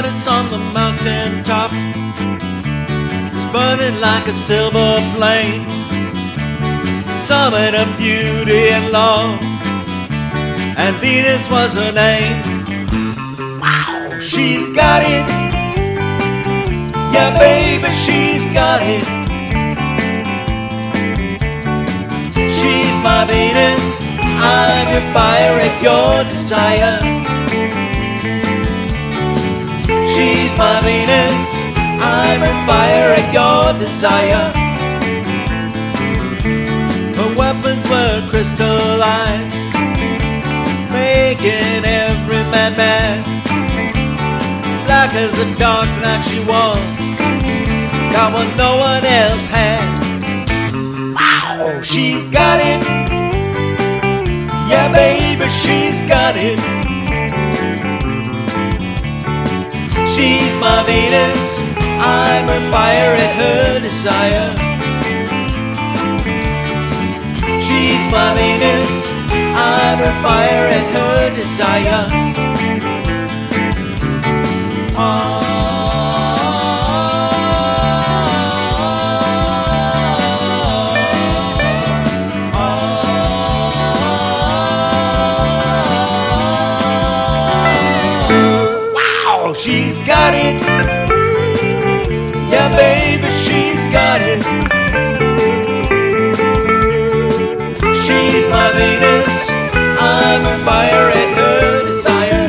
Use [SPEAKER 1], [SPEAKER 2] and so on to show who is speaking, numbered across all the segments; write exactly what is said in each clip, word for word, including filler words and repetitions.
[SPEAKER 1] goddess on the mountain top is burning like a silver flame, summit of beauty and love, and Venus was her name. Wow, she's got it, yeah baby, she's got it. She's my Venus, I'm your fire and your desire. She's my Venus, I'm your fire and your desire. Her weapons were crystallized, making every man mad. Black as the dark night she was, got what no one else had. Wow, she's got it, yeah baby, she's got it. She's my Venus, I'm her fire and her desire. She's my Venus, I'm her fire and her desire. Oh. She's got it, yeah baby, she's got it. She's my Venus, I'm her fire and her desire.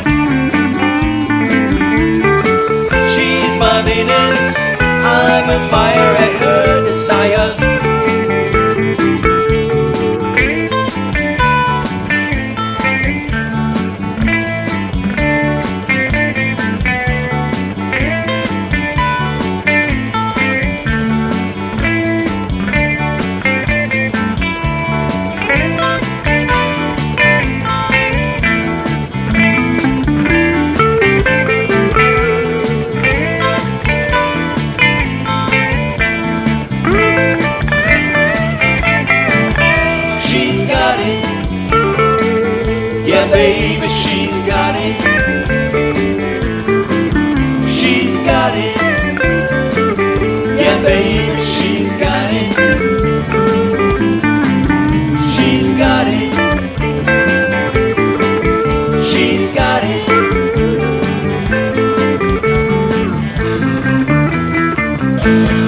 [SPEAKER 1] She's my Venus, I'm her fire and her desire. Yeah baby, she's got it. She's got it. Yeah baby, she's got it. She's got it. She's got it.